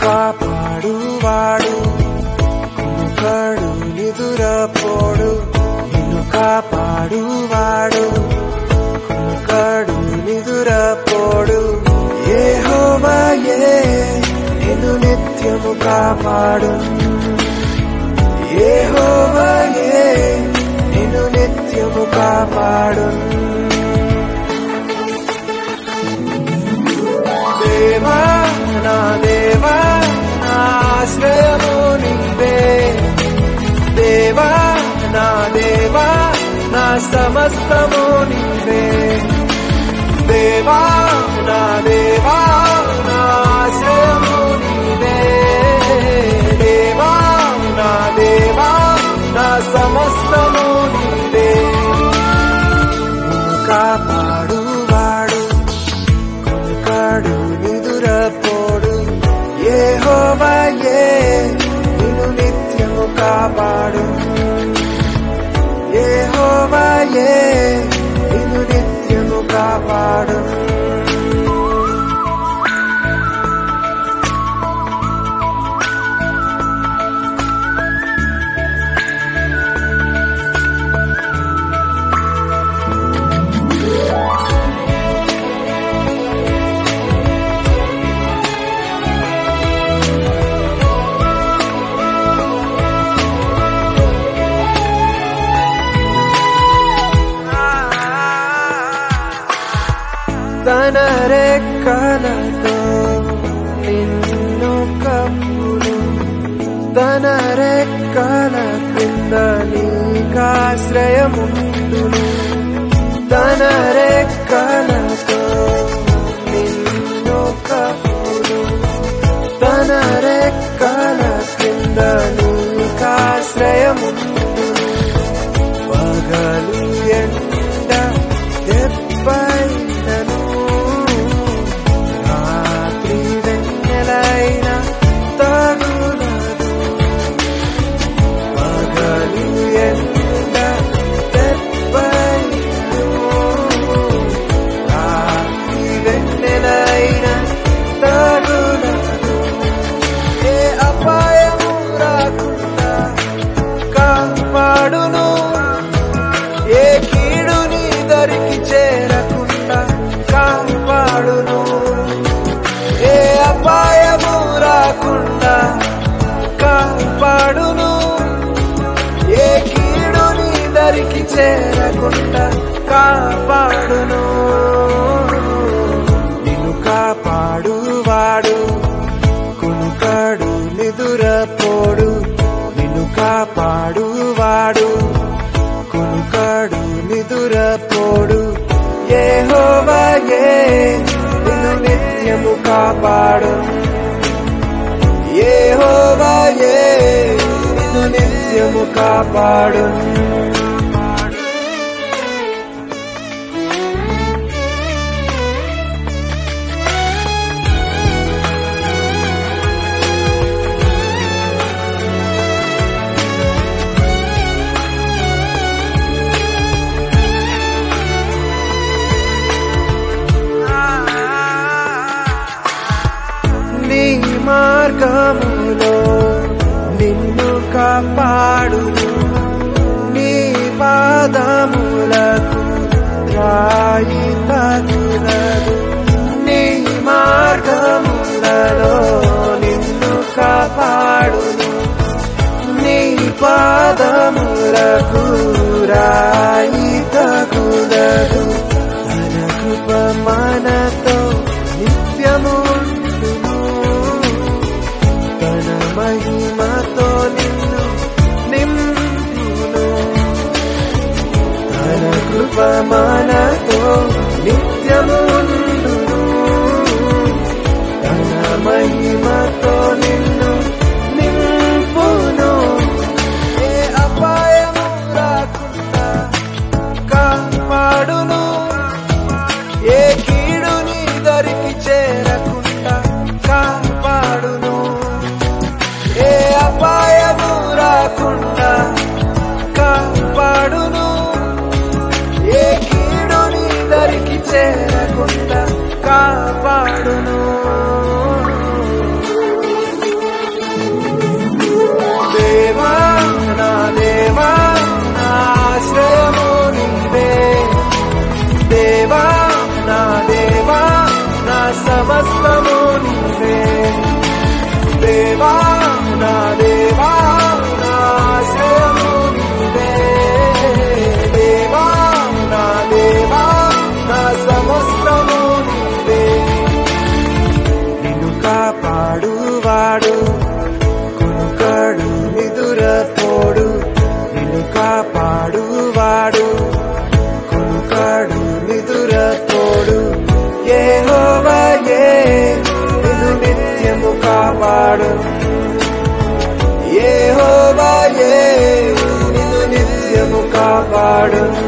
కాపాడువాడు కునుకడు నిదురపోడు నిన్ను కాపాడువాడు కునుకడు నిదురపోడు యెహోవాయే నిన్ను నిత్యము కాపాడు యెహోవాయే నిన్ను నిత్యము కాపాడు దేవా నా దేవా నా ఆశ్రయము నీవే దేవా నా దేవా నా సమస్తము నీవే దేవా నా దేవా నా ఆశ్రయము నీవే దేవా నా దేవా నా సమస్తము నీవే కాపాడువాడు కునుకడు నిదురపోడు యెహోవాయే నిన్ను నిత్యము కాపాడు యెహోవాయే నిన్ను నిత్యము కాపాడు తన రెక్కలతో నిన్ను కప్పును తన రెక్కల కింద నీకాశ్రయముందును తన రెక్కలతో నిన్ను కప్పును తన రెక్కల కింద నీకాశ్రయముందును పగలు ఎండ దెబ్బైనను కాపాడును ఏ కీడు నీ దరికి చేరకుండా కాపాడును నిన్ను కాపాడువాడు కునుకడు నిదురపోడు నిన్ను కాపాడువాడు కునుకడు నిదురపోడు యెహోవాయే నిన్ను నిత్యము కాపాడు యెహోవాయే నిన్ను నిత్యము కాపాడు నీ మార్గములో నిన్ను కాపాడును నీ పాదములకు రాయి తగులదు నీ మార్గములలో నిన్ను కాపాడును నీ పాదములకు రాయి తగులదు తన కృప మనతో నిత్యము మహిమతో నిన్ను నింపును తన కృప మనతో నిత్యముండును తన మహిమతో నిన్ను నింపును ఏ అపాయము రాకుండా కాపాడును ఏ కీడు నీ దరికి చేరకుండా కాపాడును ఏ అపాయము రాకుండా కాపాడును ఏ కీడు నీ దరికి సమస్తము నీవే. దేవా నా దేవా నా ఆశ్రయము నీవే. దేవా నా దేవా నా సమస్తము నీవే. నిన్ను కాపాడువాడు కునుకడు నిదురపోడు. నిన్ను కాపాడువాడు కునుకడు నిదురపోడు. యెహోవాయే నిన్ను నిత్యము కాపాడు. యెహోవాయే నిన్ను నిత్యము కాపాడు.